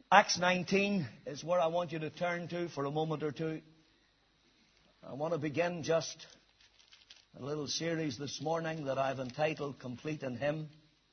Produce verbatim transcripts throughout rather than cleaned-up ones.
Acts nineteen is where I want you to turn to for a moment or two. I want to begin just a little series this morning that I've entitled Complete in Him.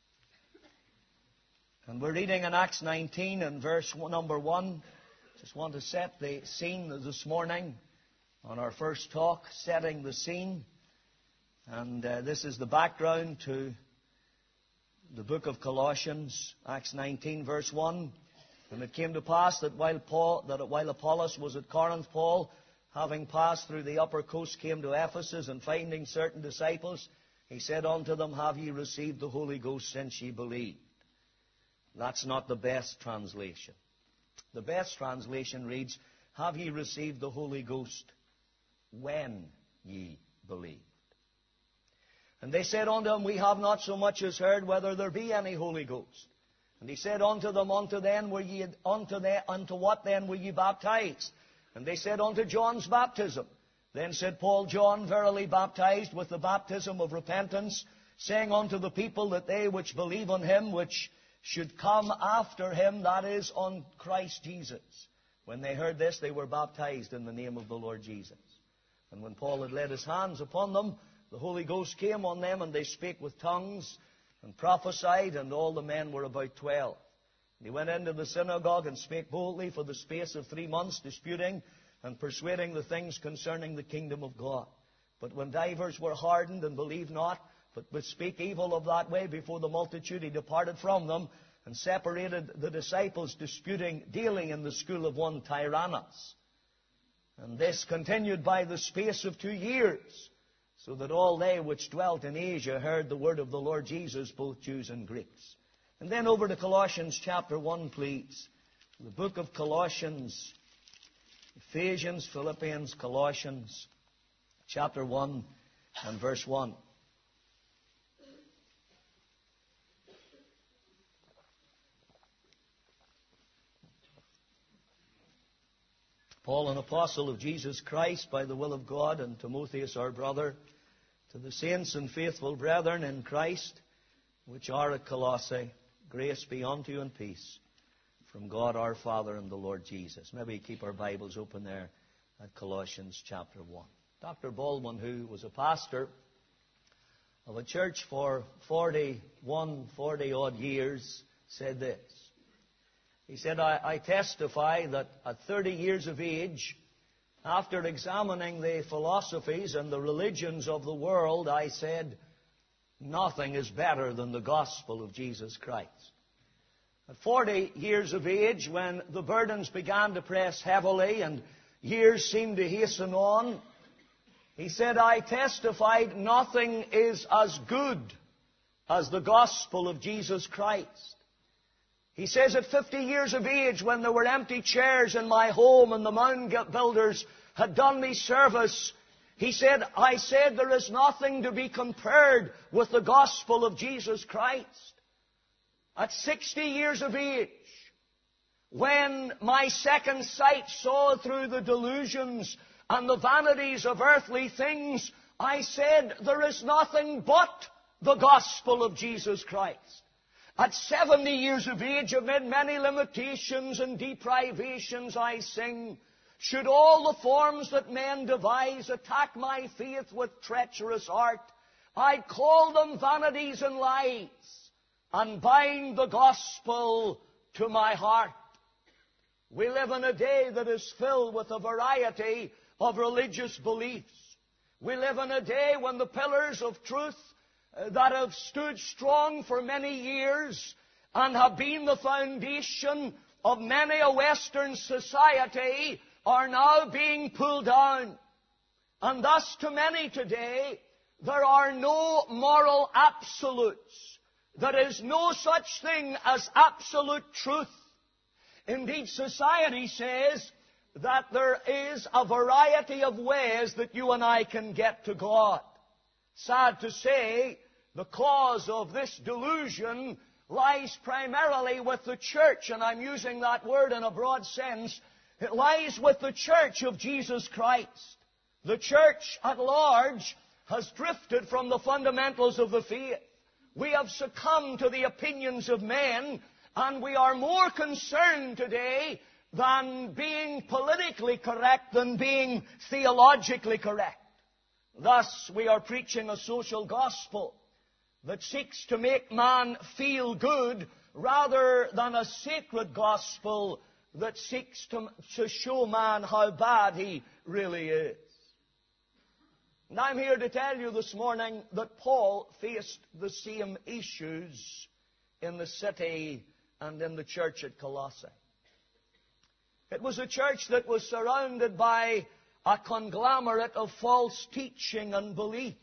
And we're reading in Acts nineteen and verse number one. Just want to set the scene this morning on our first talk, setting the scene. And uh, this is the background to the book of Colossians, Acts nineteen, verse one. And it came to pass that while Paul, that while Apollos was at Corinth, Paul, having passed through the upper coast, came to Ephesus, and finding certain disciples, he said unto them, Have ye received the Holy Ghost since ye believed? That's not the best translation. The best translation reads, Have ye received the Holy Ghost when ye believed? And they said unto him, We have not so much as heard whether there be any Holy Ghost. And he said unto them, Unto then were ye unto then unto what then were ye baptized? And they said, Unto John's baptism. Then said Paul, John verily baptized with the baptism of repentance, saying unto the people that they which believe on him which should come after him, that is, on Christ Jesus. When they heard this, they were baptized in the name of the Lord Jesus. And when Paul had laid his hands upon them, the Holy Ghost came on them, and they spake with tongues, and prophesied, and all the men were about twelve. And he went into the synagogue, and spake boldly for the space of three months, disputing and persuading the things concerning the kingdom of God. But when divers were hardened, and believed not, but would speak evil of that way before the multitude, he departed from them, and separated the disciples, disputing daily in the school of one Tyrannus. And this continued by the space of two years, so that all they which dwelt in Asia heard the word of the Lord Jesus, both Jews and Greeks. And then over to Colossians chapter one, please. The book of Colossians, Ephesians, Philippians, Colossians, chapter one and verse one. Paul, an apostle of Jesus Christ, by the will of God, and Timotheus, our brother, to the saints and faithful brethren in Christ, which are at Colossae, grace be unto you and peace from God our Father and the Lord Jesus. Maybe keep our Bibles open there at Colossians chapter one. Doctor Baldwin, who was a pastor of a church for forty-one, forty-odd years, said this. He said, I, I testify that at thirty years of age, after examining the philosophies and the religions of the world, I said, nothing is better than the gospel of Jesus Christ. At forty years of age, when the burdens began to press heavily and years seemed to hasten on, he said, I testified nothing is as good as the gospel of Jesus Christ. He says, at fifty years of age, when there were empty chairs in my home and the mound builders had done me service, he said, I said, there is nothing to be compared with the gospel of Jesus Christ. At sixty years of age, when my second sight saw through the delusions and the vanities of earthly things, I said, there is nothing but the gospel of Jesus Christ. At seventy years of age, amid many limitations and deprivations, I sing, should all the forms that men devise attack my faith with treacherous art, I'd call them vanities and lies, and bind the gospel to my heart. We live in a day that is filled with a variety of religious beliefs. We live in a day when the pillars of truth that have stood strong for many years and have been the foundation of many a Western society are now being pulled down. And thus to many today, there are no moral absolutes. There is no such thing as absolute truth. Indeed, society says that there is a variety of ways that you and I can get to God. Sad to say, the cause of this delusion lies primarily with the church, and I'm using that word in a broad sense. It lies with the church of Jesus Christ. The church at large has drifted from the fundamentals of the faith. We have succumbed to the opinions of men, And we are more concerned today than being politically correct than being theologically correct. Thus, we are preaching a social gospel that seeks to make man feel good rather than a sacred gospel that seeks to, to show man how bad he really is. And I'm here to tell you this morning that Paul faced the same issues in the city and in the church at Colossae. It was a church that was surrounded by a conglomerate of false teaching and beliefs.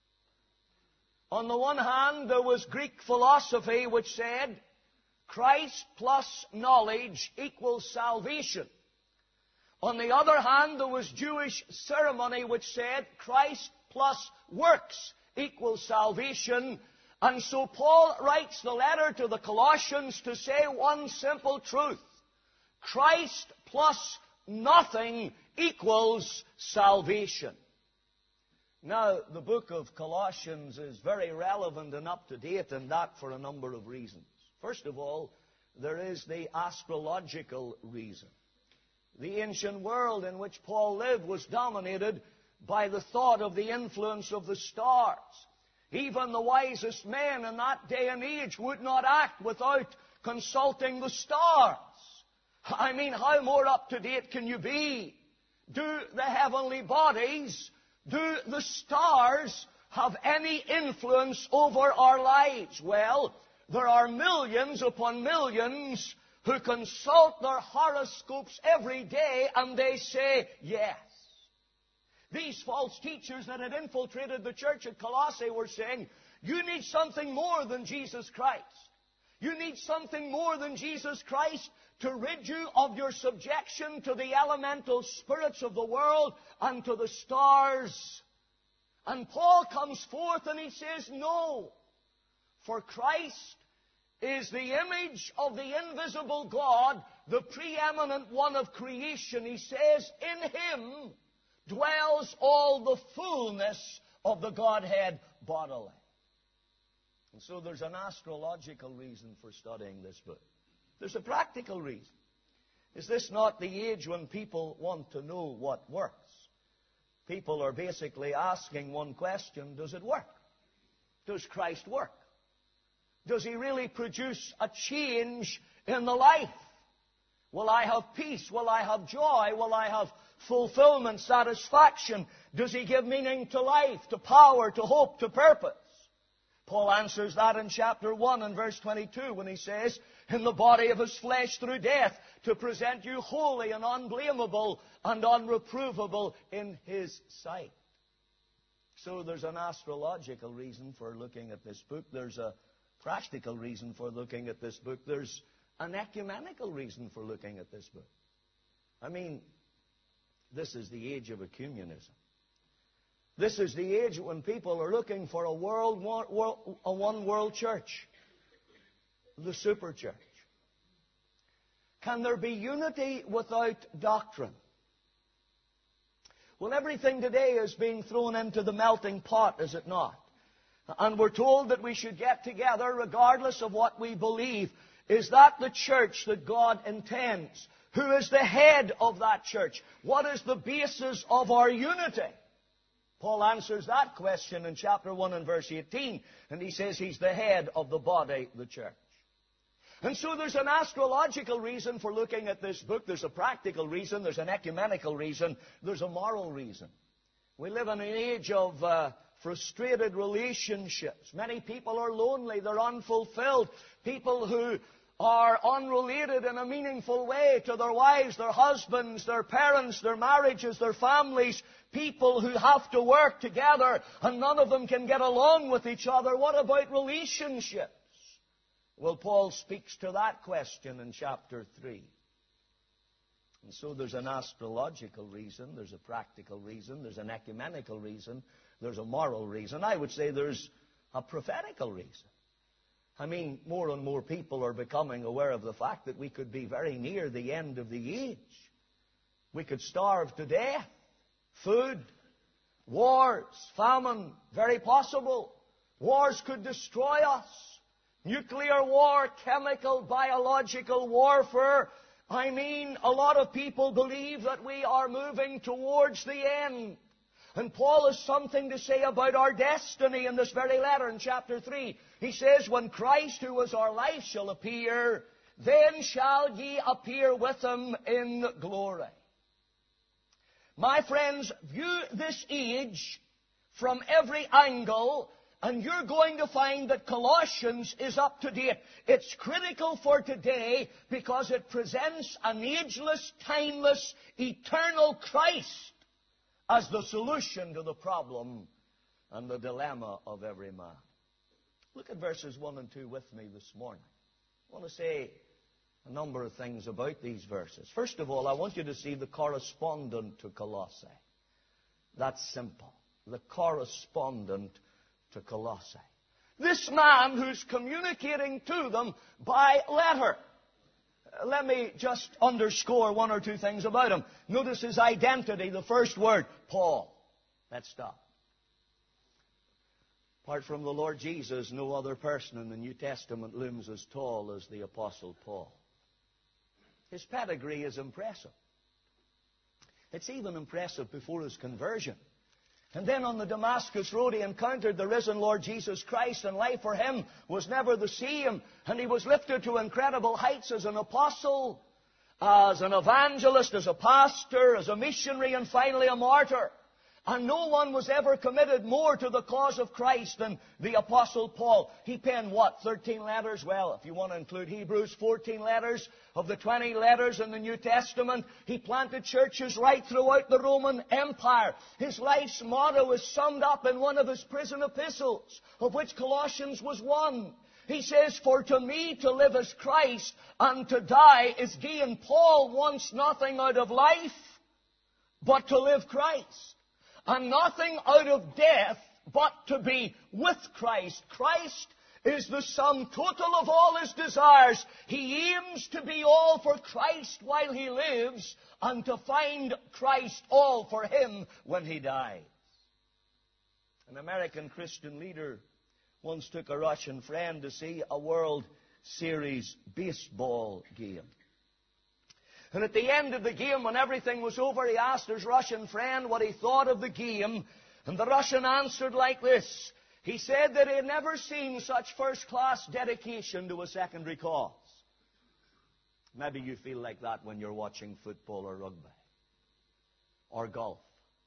On the one hand, there was Greek philosophy which said Christ plus knowledge equals salvation. On the other hand, there was Jewish ceremony which said Christ plus works equals salvation. And so Paul writes the letter to the Colossians to say one simple truth. Christ plus nothing equals salvation. Now, the book of Colossians is very relevant and up to date, and that for a number of reasons. First of all, there is the astrological reason. The ancient world in which Paul lived was dominated by the thought of the influence of the stars. Even the wisest men in that day and age would not act without consulting the stars. I mean, how more up to date can you be? Do the heavenly bodies, do the stars have any influence over our lives? Well, there are millions upon millions who consult their horoscopes every day, and they say yes. These false teachers that had infiltrated the church at Colossae were saying, you need something more than Jesus Christ. You need something more than Jesus Christ to rid you of your subjection to the elemental spirits of the world and to the stars. And Paul comes forth and he says, no, for Christ is the image of the invisible God, the preeminent one of creation. He says, in Him dwells all the fullness of the Godhead bodily. And so there's an astrological reason for studying this book. There's a practical reason. Is this not the age when people want to know what works? People are basically asking one question, does it work? Does Christ work? Does He really produce a change in the life? Will I have peace? Will I have joy? Will I have fulfillment, satisfaction? Does He give meaning to life, to power, to hope, to purpose? Paul answers that in chapter one and verse twenty-two when he says, in the body of His flesh through death, to present you holy and unblameable and unreprovable in His sight. So there's an astrological reason for looking at this book. There's a practical reason for looking at this book. There's an ecumenical reason for looking at this book. I mean, this is the age of ecumenism. This is the age when people are looking for a world, a one world church, the super church. Can there be unity without doctrine? Well, everything today is being thrown into the melting pot, is it not? And we're told that we should get together regardless of what we believe. Is that the church that God intends? Who is the head of that church? What is the basis of our unity? Paul answers that question in chapter one and verse eighteen. And he says He's the head of the body, the church. And so there's an astrological reason for looking at this book. There's a practical reason. There's an ecumenical reason. There's a moral reason. We live in an age of uh, frustrated relationships. Many people are lonely. They're unfulfilled. People who are unrelated in a meaningful way to their wives, their husbands, their parents, their marriages, their families. People who have to work together and none of them can get along with each other. What about relationships? Well, Paul speaks to that question in chapter three. And so there's an astrological reason, there's a practical reason, there's an ecumenical reason, there's a moral reason. I would say there's a prophetical reason. I mean, more and more people are becoming aware of the fact that we could be very near the end of the age. We could starve to death. Food, wars, famine, very possible. Wars could destroy us. Nuclear war, chemical, biological warfare. I mean, a lot of people believe that we are moving towards the end. And Paul has something to say about our destiny in this very letter in chapter three. He says, when Christ, who is our life, shall appear, then shall ye appear with him in glory. My friends, view this age from every angle, and you're going to find that Colossians is up to date. It's critical for today because it presents an ageless, timeless, eternal Christ as the solution to the problem and the dilemma of every man. Look at verses one and two with me this morning. I want to say a number of things about these verses. First of all, I want you to see the correspondent to Colossae. That's simple. The correspondent to Colossae. This man who's communicating to them by letter. Let me just underscore one or two things about him. Notice his identity, the first word, Paul. Let's stop. Apart from the Lord Jesus, no other person in the New Testament looms as tall as the Apostle Paul. His pedigree is impressive. It's even impressive before his conversion. And then on the Damascus road, he encountered the risen Lord Jesus Christ, and life for him was never the same. And he was lifted to incredible heights as an apostle, as an evangelist, as a pastor, as a missionary, and finally a martyr. And no one was ever committed more to the cause of Christ than the Apostle Paul. He penned what? thirteen letters? Well, if you want to include Hebrews, fourteen letters of the twenty letters in the New Testament. He planted churches right throughout the Roman Empire. His life's motto is summed up in one of his prison epistles, of which Colossians was one. He says, for to me to live is Christ, and to die is gain. Paul wants nothing out of life but to live Christ. And nothing out of death but to be with Christ. Christ is the sum total of all his desires. He aims to be all for Christ while he lives, and to find Christ all for him when he dies. An American Christian leader once took a Russian friend to see a World Series baseball game. And at the end of the game, when everything was over, he asked his Russian friend what he thought of the game. And the Russian answered like this. He said that he had never seen such first-class dedication to a secondary cause. Maybe you feel like that when you're watching football or rugby or golf.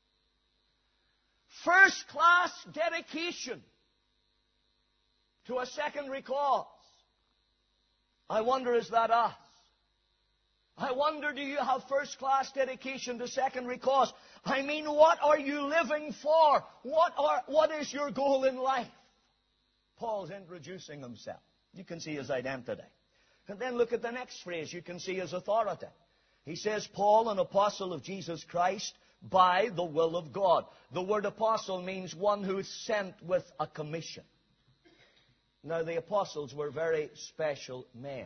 First-class dedication to a secondary cause. I wonder, is that us? I wonder, do you have first-class dedication to secondary cause? I mean, what are you living for? What are, what is your goal in life? Paul's introducing himself. You can see his identity. And then look at the next phrase. You can see his authority. He says, Paul, an apostle of Jesus Christ, by the will of God. The word apostle means one who is sent with a commission. Now, the apostles were very special men.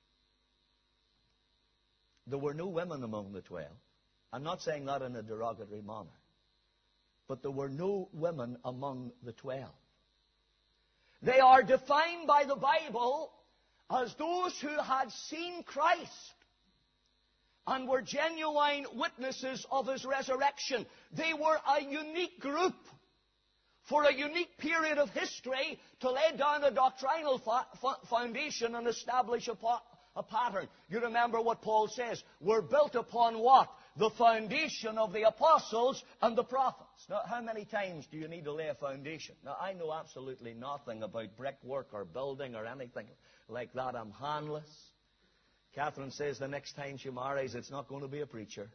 There were no women among the twelve. I'm not saying that in a derogatory manner. But there were no women among the twelve. They are defined by the Bible as those who had seen Christ and were genuine witnesses of his resurrection. They were a unique group for a unique period of history to lay down a doctrinal fo- fo- foundation and establish a po- A pattern. You remember what Paul says. We're built upon what? The foundation of the apostles and the prophets. Now, how many times do you need to lay a foundation? Now, I know absolutely nothing about brickwork or building or anything like that. I'm handless. Catherine says the next time she marries, it's not going to be a preacher.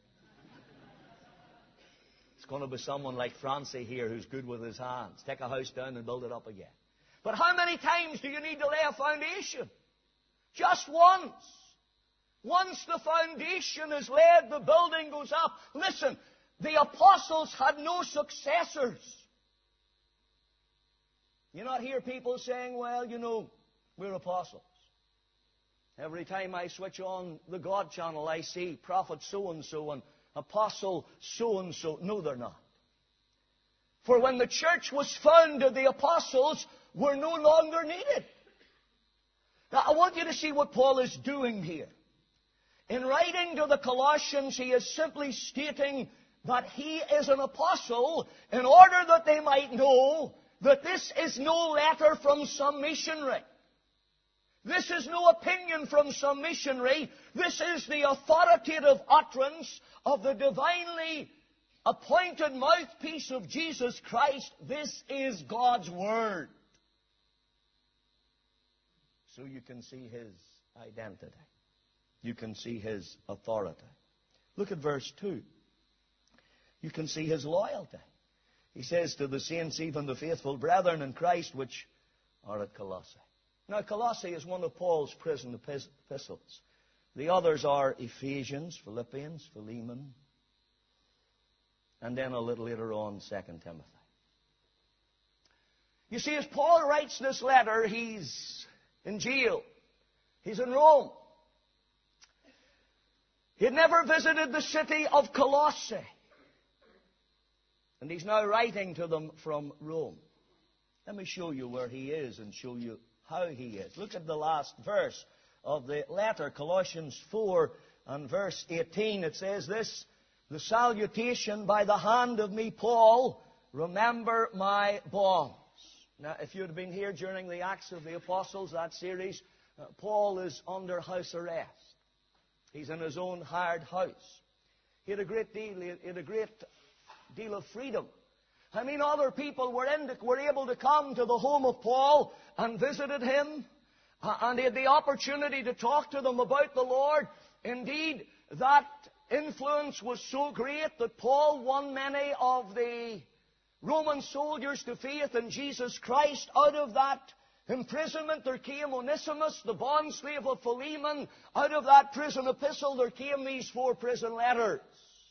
It's going to be someone like Francie here who's good with his hands. Take a house down and build it up again. But how many times do you need to lay a foundation? Just once. Once the foundation is laid, the building goes up. Listen, the apostles had no successors. You not hear people saying, well, you know, we're apostles. Every time I switch on the God channel, I see prophet so-and-so and apostle so-and-so. No, they're not. For when the church was founded, the apostles were no longer needed. Now, I want you to see what Paul is doing here. In writing to the Colossians, he is simply stating that he is an apostle in order that they might know that this is no letter from some missionary. This is no opinion from some missionary. This is the authoritative utterance of the divinely appointed mouthpiece of Jesus Christ. This is God's Word. So you can see His identity. You can see His authority. Look at verse two. You can see His loyalty. He says to the saints, even the faithful brethren in Christ, which are at Colossae. Now, Colossae is one of Paul's prison epistles. The others are Ephesians, Philippians, Philemon, and then a little later on, Second Timothy. You see, as Paul writes this letter, he's in jail. He's in Rome. He had never visited the city of Colossae. And he's now writing to them from Rome. Let me show you where he is and show you how he is. Look at the last verse of the letter, Colossians four and verse eighteen. It says this, the salutation by the hand of me, Paul, remember my bonds. Now, if you'd been here during the Acts of the Apostles, that series, uh, Paul is under house arrest. He's in his own hired house. He had a great deal, he had a great deal of freedom. I mean, other people were, in the, were able to come to the home of Paul and visited him, uh, and he had the opportunity to talk to them about the Lord. Indeed, that influence was so great that Paul won many of the Roman soldiers to faith in Jesus Christ. Out of that imprisonment there came Onesimus, the bondslave of Philemon. Out of that prison epistle there came these four prison letters.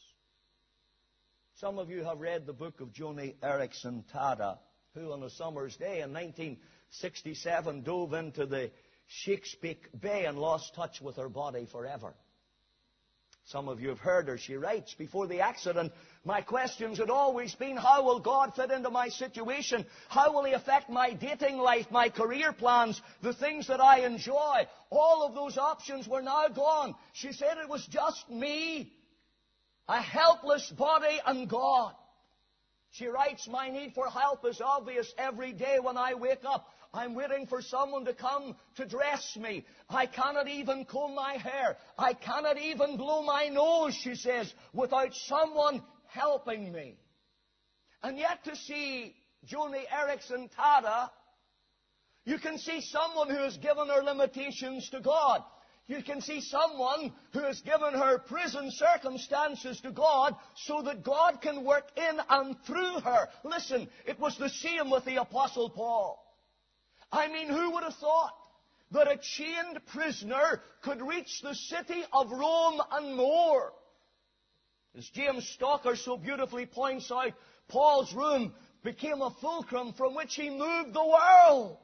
Some of you have read the book of Joni Eareckson Tada, who on a summer's day in nineteen sixty-seven dove into the Shakespeare Bay and lost touch with her body forever. Some of you have heard her. She writes, before the accident, my questions had always been, how will God fit into my situation? How will He affect my dating life, my career plans, the things that I enjoy? All of those options were now gone. She said it was just me, a helpless body, and God. She writes, my need for help is obvious every day when I wake up. I'm waiting for someone to come to dress me. I cannot even comb my hair. I cannot even blow my nose, she says, without someone helping me. And yet to see Joni Eareckson Tada, you can see someone who has given her limitations to God. You can see someone who has given her prison circumstances to God so that God can work in and through her. Listen, it was the same with the Apostle Paul. I mean, who would have thought that a chained prisoner could reach the city of Rome and more? As James Stalker so beautifully points out, Paul's room became a fulcrum from which he moved the world.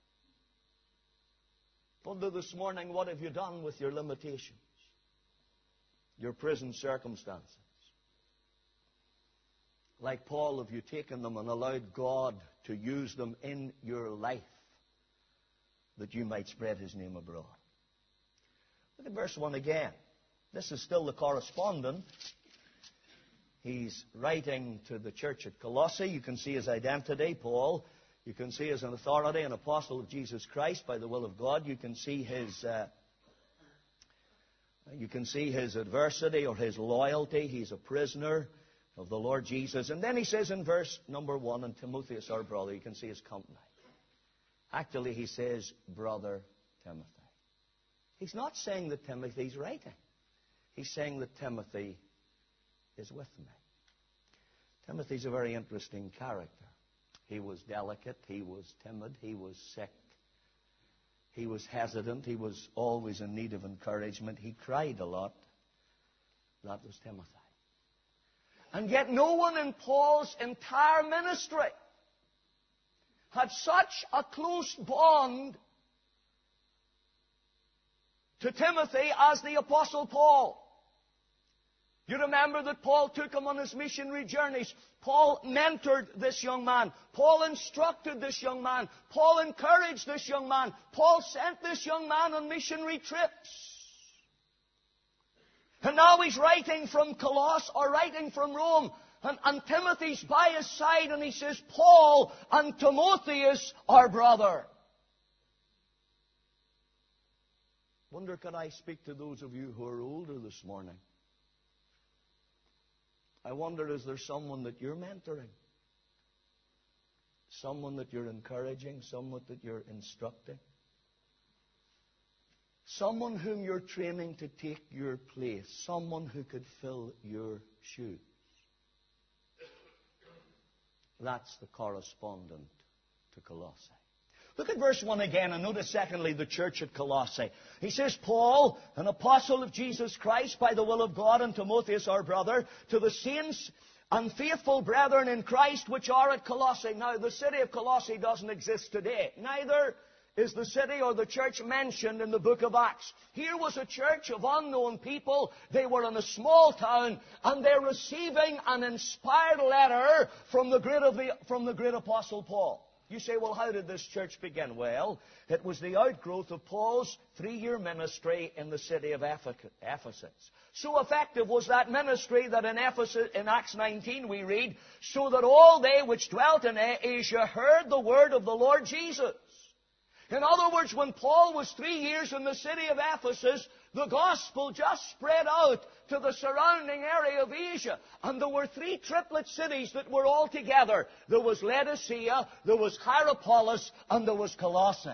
Wonder this morning, what have you done with your limitations? Your prison circumstances? Like Paul, have you taken them and allowed God to use them in your life that you might spread His name abroad? Look at verse one again. This is still the correspondent. He's writing to the church at Colossae. You can see his identity, Paul. You can see as an authority, an apostle of Jesus Christ by the will of God. You can see his, uh, you can see his adversity or his loyalty. He's a prisoner of the Lord Jesus. And then he says in verse number one, and Timotheus, our brother, you can see his company. Actually, he says, brother Timothy. He's not saying that Timothy's writing. He's saying that Timothy is with me. Timothy's a very interesting character. He was delicate, he was timid, he was sick, he was hesitant, he was always in need of encouragement, he cried a lot. That was Timothy. And yet no one in Paul's entire ministry had such a close bond to Timothy as the Apostle Paul. You remember that Paul took him on his missionary journeys. Paul mentored this young man. Paul instructed this young man. Paul encouraged this young man. Paul sent this young man on missionary trips. And now he's writing from Colossae or writing from Rome. And, and Timothy's by his side and he says, Paul and Timotheus are brother. Wonder, can I speak to those of you who are older this morning? I wonder, is there someone that you're mentoring? Someone that you're encouraging? Someone that you're instructing? Someone whom you're training to take your place. Someone who could fill your shoes. That's the correspondent to Colossae. Look at verse one again, and notice secondly the church at Colossae. He says, Paul, an apostle of Jesus Christ, by the will of God, and Timotheus our brother, to the saints and faithful brethren in Christ which are at Colossae. Now, the city of Colossae doesn't exist today. Neither is the city or the church mentioned in the book of Acts. Here was a church of unknown people. They were in a small town, and they're receiving an inspired letter from the great, of the, from the great apostle Paul. You say, well, how did this church begin? Well, it was the outgrowth of Paul's three-year ministry in the city of Ephesus. So effective was that ministry that in Ephesus, in Acts nineteen we read, so that all they which dwelt in Asia heard the word of the Lord Jesus. In other words, when Paul was three years in the city of Ephesus, the gospel just spread out to the surrounding area of Asia. And there were three triplet cities that were all together. There was Laodicea, there was Hierapolis, and there was Colossae.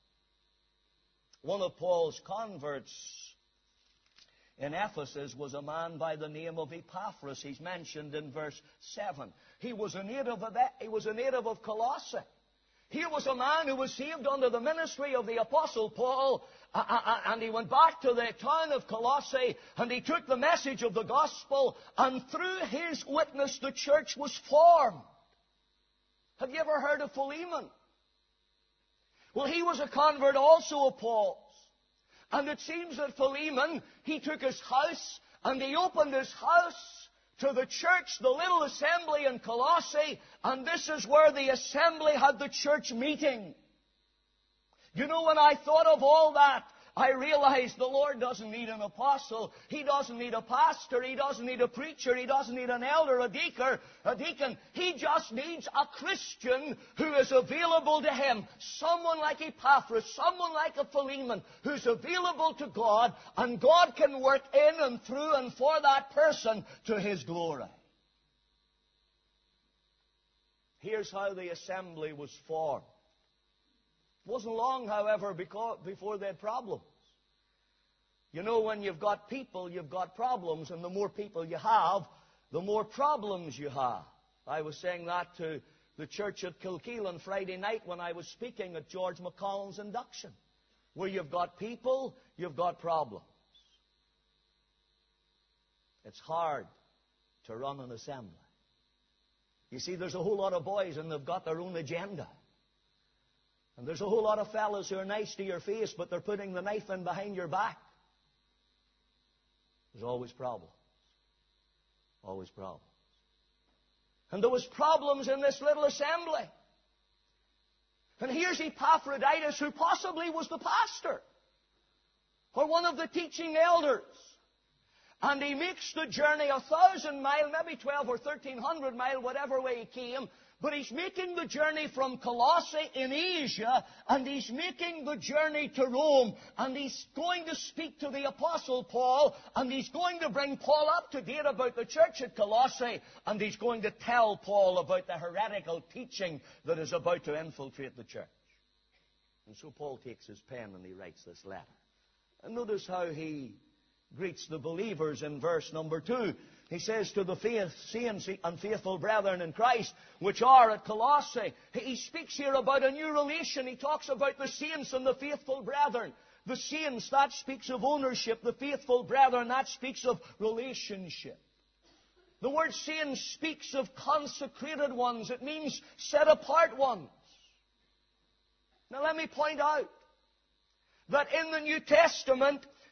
One of Paul's converts in Ephesus was a man by the name of Epaphras. He's mentioned in verse seven. He was a native of, he was a native of Colossae. Here was a man who was saved under the ministry of the Apostle Paul, and he went back to the town of Colossae, and he took the message of the gospel, and through his witness the church was formed. Have you ever heard of Philemon? Well, he was a convert also of Paul's. And it seems that Philemon, he took his house, and he opened his house to the church, the little assembly in Colossae, and this is where the assembly had the church meeting. You know, when I thought of all that, I realized the Lord doesn't need an apostle. He doesn't need a pastor. He doesn't need a preacher. He doesn't need an elder, a deacon. A deacon. He just needs a Christian who is available to him. Someone like Epaphras, someone like a Philemon, who's available to God, and God can work in and through and for that person to His glory. Here's how the assembly was formed. It wasn't long, however, before they had problems. You know, when you've got people, you've got problems, and the more people you have, the more problems you have. I was saying that to the church at Kilkeel on Friday night when I was speaking at George McConnell's induction. Where you've got people, you've got problems. It's hard to run an assembly. You see, there's a whole lot of boys, and they've got their own agenda. And there's a whole lot of fellows who are nice to your face, but they're putting the knife in behind your back. There's always problems. Always problems. And there was problems in this little assembly. And here's Epaphroditus, who possibly was the pastor, or one of the teaching elders. And he makes the journey a thousand mile, maybe twelve or thirteen hundred mile, whatever way he came. But he's making the journey from Colossae in Asia, and he's making the journey to Rome, and he's going to speak to the Apostle Paul, and he's going to bring Paul up to date about the church at Colossae, and he's going to tell Paul about the heretical teaching that is about to infiltrate the church. And so Paul takes his pen and he writes this letter. And notice how he greets the believers in verse number two. He says, to the faith, saints and faithful brethren in Christ, which are at Colossae. He speaks here about a new relation. He talks about the saints and the faithful brethren. The saints, that speaks of ownership. The faithful brethren, that speaks of relationship. The word saints speaks of consecrated ones. It means set apart ones. Now let me point out that in the New Testament,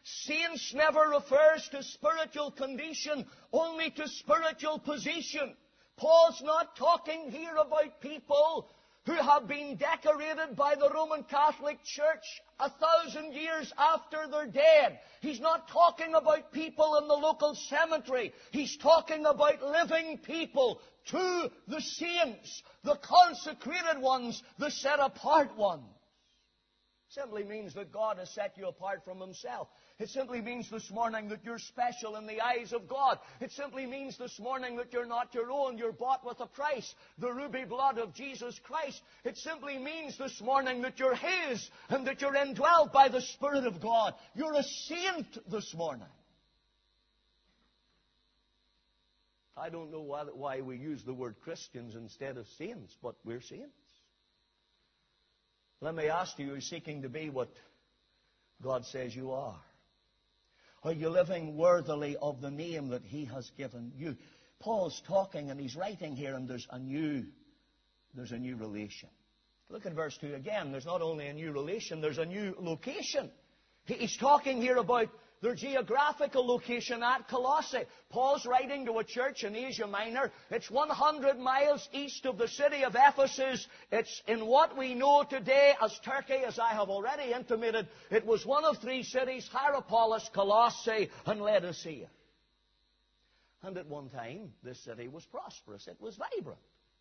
Saints never refers to spiritual condition, only to spiritual position. Paul's not talking here about people who have been decorated by the Roman Catholic Church a thousand years after they're dead. He's not talking about people in the local cemetery. He's talking about living people, to the saints, the consecrated ones, the set-apart ones. Simply means that God has set you apart from Himself. It simply means this morning that you're special in the eyes of God. It simply means this morning that you're not your own. You're bought with a price, the ruby blood of Jesus Christ. It simply means this morning that you're His and that you're indwelt by the Spirit of God. You're a saint this morning. I don't know why, why we use the word Christians instead of saints, but we're saints. Let me ask you, are you seeking to be what God says you are? Are you living worthily of the name that He has given you? Paul's talking and he's writing here, and there's a new, there's a new relation. Look at verse two again. There's not only a new relation, there's a new location. He's talking here about their geographical location at Colossae. Paul's writing to a church in Asia Minor. It's one hundred miles east of the city of Ephesus. It's in what we know today as Turkey, as I have already intimated. It was one of three cities: Hierapolis, Colossae, and Laodicea. And at one time, this city was prosperous. It was vibrant.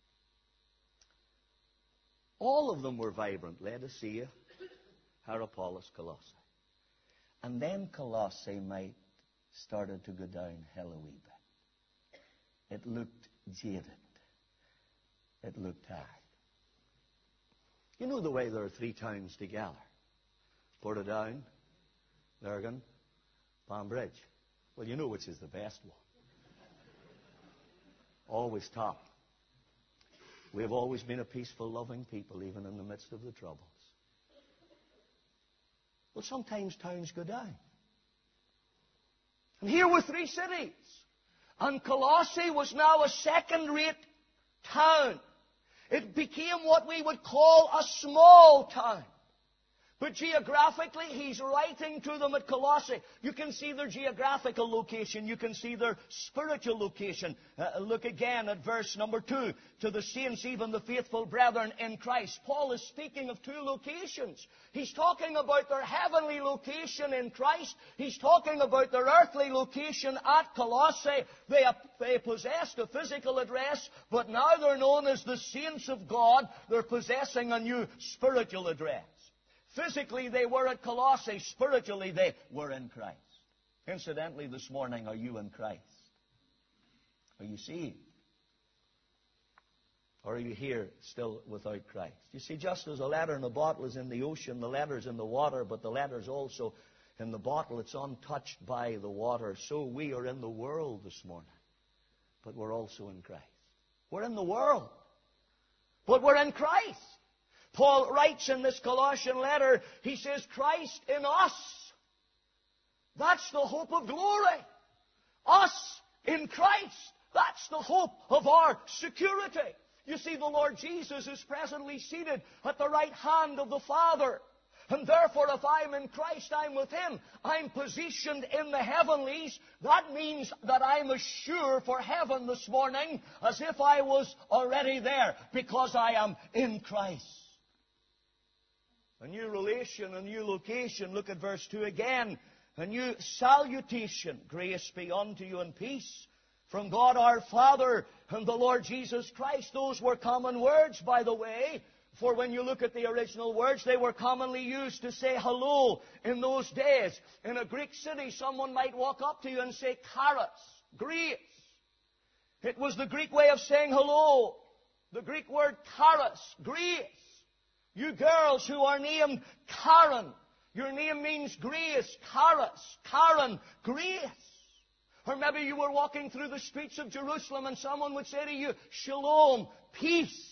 All of them were vibrant: Laodicea, Hierapolis, Colossae. And then Colossae might started to go downhill a wee bit. It looked jaded. It looked tired. You know the way there are three towns together: Portadown, Lurgan, Banbridge. Well, you know which is the best one. Always top. We have always been a peaceful, loving people, even in the midst of the troubles. Well, sometimes towns go down. And here were three cities. And Colossae was now a second-rate town. It became what we would call a small town. But geographically, he's writing to them at Colossae. You can see their geographical location. You can see their spiritual location. Uh, look again at verse number two. To the saints, even the faithful brethren in Christ. Paul is speaking of two locations. He's talking about their heavenly location in Christ. He's talking about their earthly location at Colossae. They, they possessed a physical address, but now they're known as the saints of God. They're possessing a new spiritual address. Physically, they were at Colossae. Spiritually, they were in Christ. Incidentally, this morning, are you in Christ? Are you saved? Or are you here still without Christ? You see, just as a letter in a bottle is in the ocean, the letter's in the water, but the letter's also in the bottle. It's untouched by the water. So we are in the world this morning, but we're also in Christ. We're in the world, but we're in Christ. Paul writes in this Colossian letter, he says, Christ in us. That's the hope of glory. Us in Christ. That's the hope of our security. You see, the Lord Jesus is presently seated at the right hand of the Father. And therefore, if I'm in Christ, I'm with Him. I'm positioned in the heavenlies. That means that I'm as sure for heaven this morning as if I was already there, because I am in Christ. A new relation, a new location. Look at verse two again. A new salutation. Grace be unto you and peace from God our Father and the Lord Jesus Christ. Those were common words, by the way. For when you look at the original words, they were commonly used to say hello in those days. In a Greek city, someone might walk up to you and say charis, grace. It was the Greek way of saying hello. The Greek word charis, grace. You girls who are named Karen, your name means grace, charis, Karen, grace. Or maybe you were walking through the streets of Jerusalem and someone would say to you, shalom, peace.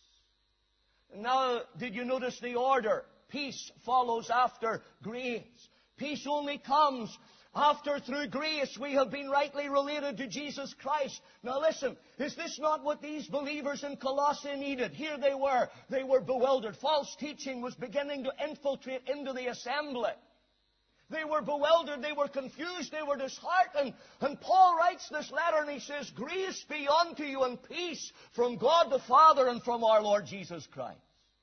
Now, did you notice the order? Peace follows after grace. Peace only comes after, through grace, we have been rightly related to Jesus Christ. Now listen, is this not what these believers in Colossae needed? Here they were. They were bewildered. False teaching was beginning to infiltrate into the assembly. They were bewildered. They were confused. They were disheartened. And Paul writes this letter and he says, "Grace be unto you and peace from God the Father and from our Lord Jesus Christ."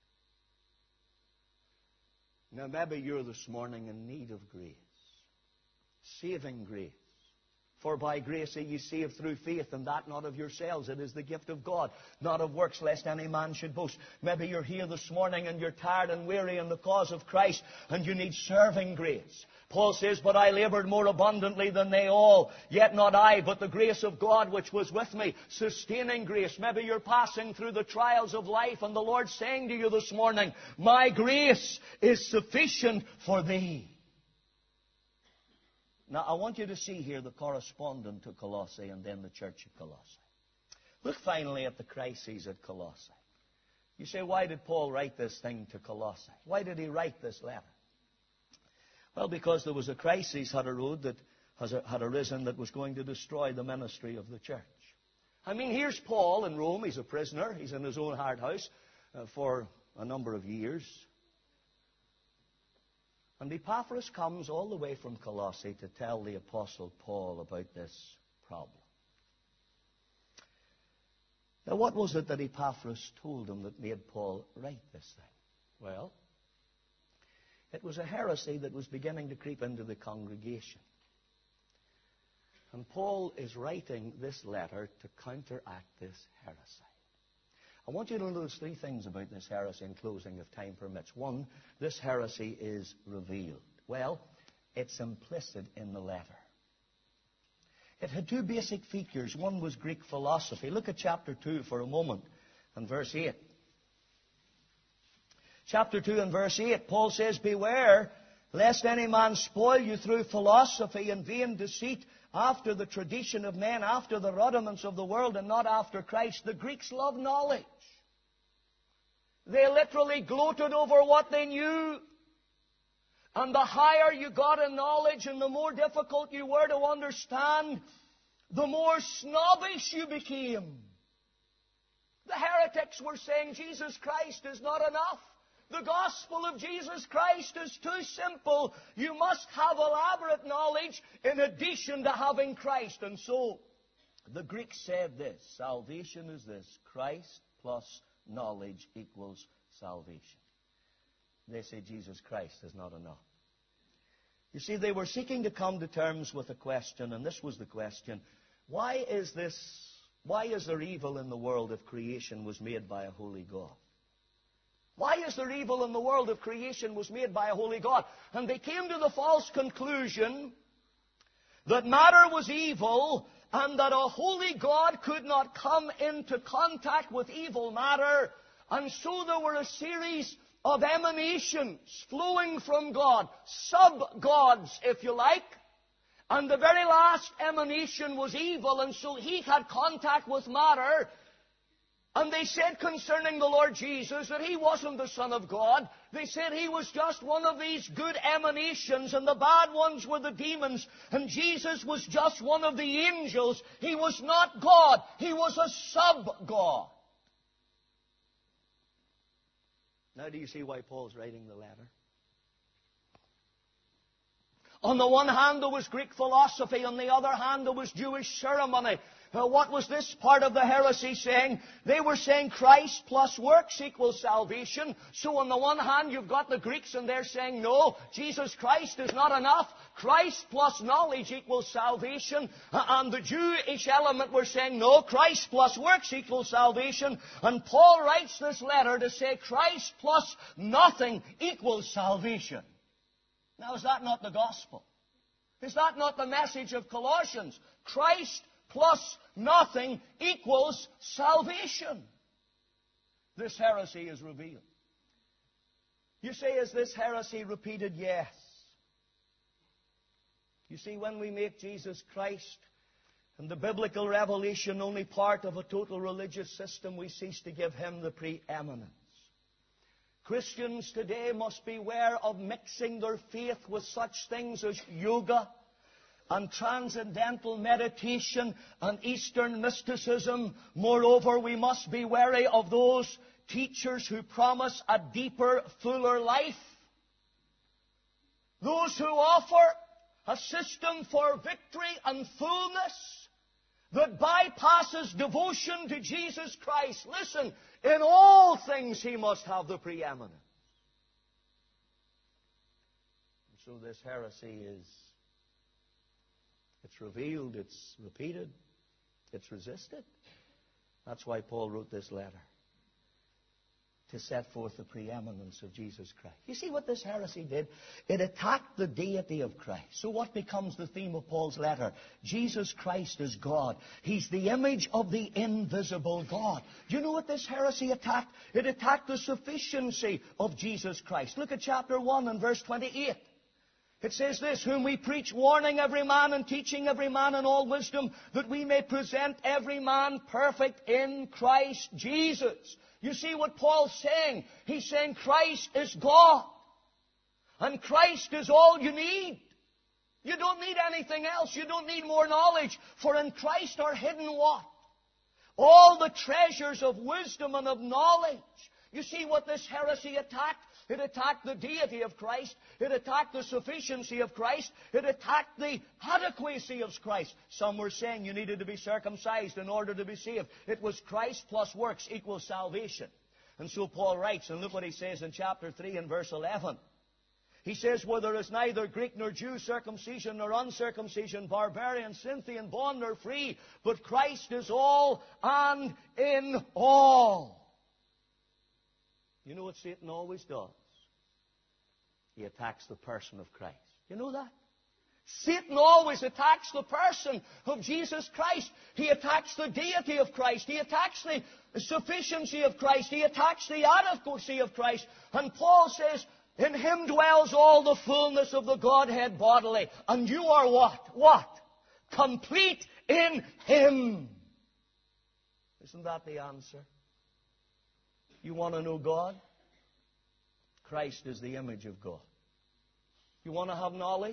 Now maybe you're this morning in need of grace. Saving grace. For by grace are ye saved through faith, and that not of yourselves. It is the gift of God, not of works, lest any man should boast. Maybe you're here this morning and you're tired and weary in the cause of Christ, and you need serving grace. Paul says, "But I labored more abundantly than they all. Yet not I, but the grace of God which was with me." Sustaining grace. Maybe you're passing through the trials of life, and the Lord's saying to you this morning, "My grace is sufficient for thee." Now, I want you to see here the correspondent to Colossae and then the church at Colossae. Look finally at the crises at Colossae. You say, why did Paul write this thing to Colossae? Why did he write this letter? Well, because there was a crisis had arose that has had arisen that was going to destroy the ministry of the church. I mean, here's Paul in Rome. He's a prisoner. He's in his own hard house uh, for a number of years. And Epaphras comes all the way from Colossae to tell the Apostle Paul about this problem. Now, what was it that Epaphras told him that made Paul write this thing? Well, it was a heresy that was beginning to creep into the congregation. And Paul is writing this letter to counteract this heresy. I want you to notice three things about this heresy in closing, if time permits. One, this heresy is revealed. Well, it's implicit in the letter. It had two basic features. One was Greek philosophy. Look at chapter two for a moment and verse eight. Chapter two and verse eight, Paul says, "Beware, lest any man spoil you through philosophy and vain deceit, after the tradition of men, after the rudiments of the world, and not after Christ." The Greeks loved knowledge. They literally gloated over what they knew. And the higher you got in knowledge and the more difficult you were to understand, the more snobbish you became. The heretics were saying Jesus Christ is not enough. The gospel of Jesus Christ is too simple. You must have elaborate knowledge in addition to having Christ. And so the Greeks said this: salvation is this, Christ plus knowledge equals salvation. They say Jesus Christ is not enough. You see, they were seeking to come to terms with a question, and this was the question: why is this, why is there evil in the world if creation was made by a holy God? Why is there evil in the world if creation was made by a holy God? And they came to the false conclusion that matter was evil and that a holy God could not come into contact with evil matter. And so there were a series of emanations flowing from God, sub-gods, if you like. And the very last emanation was evil, and so he had contact with matter. And they said concerning the Lord Jesus that he wasn't the Son of God. They said he was just one of these good emanations, and the bad ones were the demons. And Jesus was just one of the angels. He was not God. He was a sub-God. Now do you see why Paul's writing the letter? On the one hand, there was Greek philosophy. On the other hand, there was Jewish ceremony. Now, what was this part of the heresy saying? They were saying Christ plus works equals salvation. So on the one hand, you've got the Greeks, and they're saying, no, Jesus Christ is not enough. Christ plus knowledge equals salvation. And the Jewish element were saying, no, Christ plus works equals salvation. And Paul writes this letter to say Christ plus nothing equals salvation. Now, is that not the gospel? Is that not the message of Colossians? Christ plus nothing equals salvation. This heresy is revealed. You say, is this heresy repeated? Yes. You see, when we make Jesus Christ and the biblical revelation only part of a total religious system, we cease to give him the preeminence. Christians today must beware of mixing their faith with such things as yoga and transcendental meditation and Eastern mysticism. Moreover, we must be wary of those teachers who promise a deeper, fuller life. those who offer a system for victory and fullness that bypasses devotion to Jesus Christ. Listen, in all things He must have the preeminence. And so this heresy is, it's revealed, it's repeated, it's resisted. That's why Paul wrote this letter, to set forth the preeminence of Jesus Christ. You see what this heresy did? It attacked the deity of Christ. So what becomes the theme of Paul's letter? Jesus Christ is God. He's the image of the invisible God. Do you know what this heresy attacked? It attacked the sufficiency of Jesus Christ. Look at chapter one and verse twenty-eight. It says this, whom we preach, warning every man and teaching every man in all wisdom, that we may present every man perfect in Christ Jesus. You see what Paul's saying? He's saying Christ is God. And Christ is all you need. You don't need anything else. You don't need more knowledge. For in Christ are hidden what? All the treasures of wisdom and of knowledge. You see what this heresy attacked? It attacked the deity of Christ. It attacked the sufficiency of Christ. It attacked the adequacy of Christ. Some were saying you needed to be circumcised in order to be saved. It was Christ plus works equals salvation. And so Paul writes, and look what he says in chapter three and verse eleven. He says, where there is neither Greek nor Jew, circumcision nor uncircumcision, barbarian, Scythian, bond nor free, but Christ is all and in all. You know what Satan always does? He attacks the person of Christ. You know that? Satan always attacks the person of Jesus Christ. He attacks the deity of Christ. He attacks the sufficiency of Christ. He attacks the adequacy of Christ. And Paul says, in Him dwells all the fullness of the Godhead bodily. And you are what? What? Complete in Him. Isn't that the answer? You want to know God? Christ is the image of God. You want to have knowledge?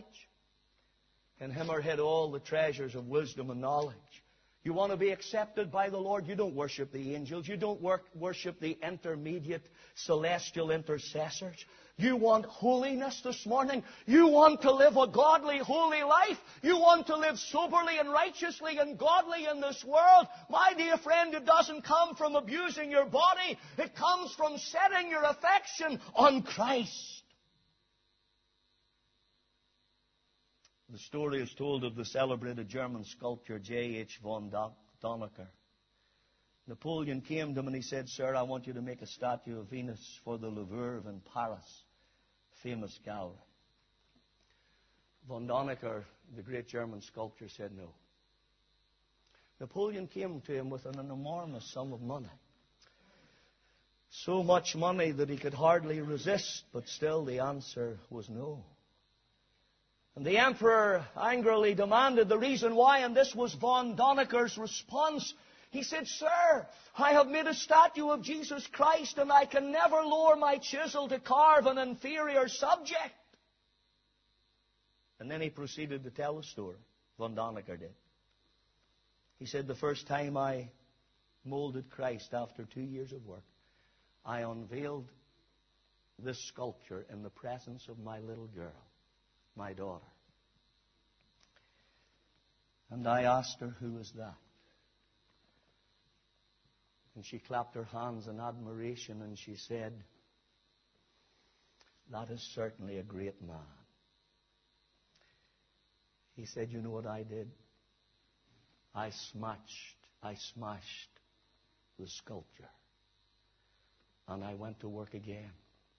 In Him are hid all the treasures of wisdom and knowledge. You want to be accepted by the Lord? You don't worship the angels. You don't work, worship the intermediate celestial intercessors. You want holiness this morning? You want to live a godly, holy life? You want to live soberly and righteously and godly in this world? My dear friend, it doesn't come from abusing your body. It comes from setting your affection on Christ. The story is told of the celebrated German sculptor J H von Donnecker. Napoleon came to him and he said, Sir, I want you to make a statue of Venus for the Louvre in Paris, famous gallery. Von Donnecker, the great German sculptor, said no. Napoleon came to him with an enormous sum of money. So much money that he could hardly resist, but still the answer was no. And the emperor angrily demanded the reason why, and this was von Donnecker's response. He said, Sir, I have made a statue of Jesus Christ, and I can never lower my chisel to carve an inferior subject. And then he proceeded to tell the story. Von Donnecker did. He said, the first time I molded Christ after two years of work, I unveiled this sculpture in the presence of my little girl, my daughter. And I asked her, who is that? And she clapped her hands in admiration and she said, that is certainly a great man. He said, you know what I did? I smashed, I smashed the sculpture. And I went to work again.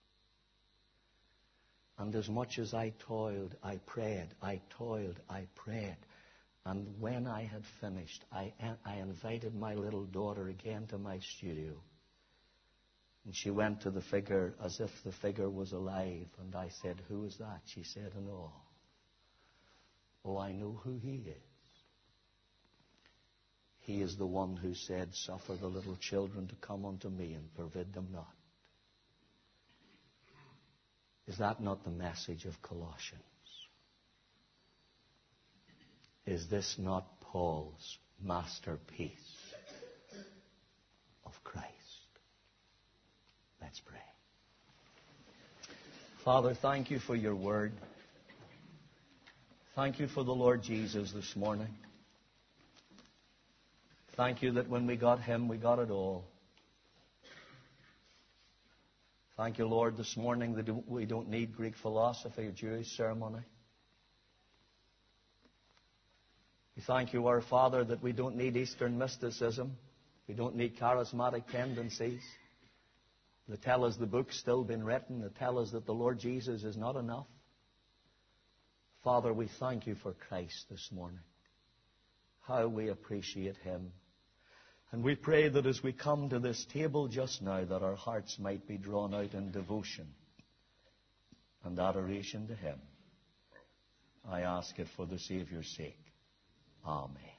And as much as I toiled, I prayed, I toiled, I prayed. And when I had finished, I, I invited my little daughter again to my studio. And she went to the figure as if the figure was alive. And I said, who is that? She said, no. Oh, I know who he is. He is the one who said, suffer the little children to come unto me and forbid them not. Is that not the message of Colossians? Is this not Paul's masterpiece of Christ? Let's pray. Father, thank you for your word. Thank you for the Lord Jesus this morning. Thank you that when we got Him, we got it all. Thank you, Lord, this morning that we don't need Greek philosophy or Jewish ceremony. We thank you, our Father, that we don't need Eastern mysticism. We don't need charismatic tendencies. They tell us the book's still been written. They tell us that the Lord Jesus is not enough. Father, we thank you for Christ this morning. How we appreciate Him. And we pray that as we come to this table just now, that our hearts might be drawn out in devotion and adoration to Him. I ask it for the Saviour's sake. Amen.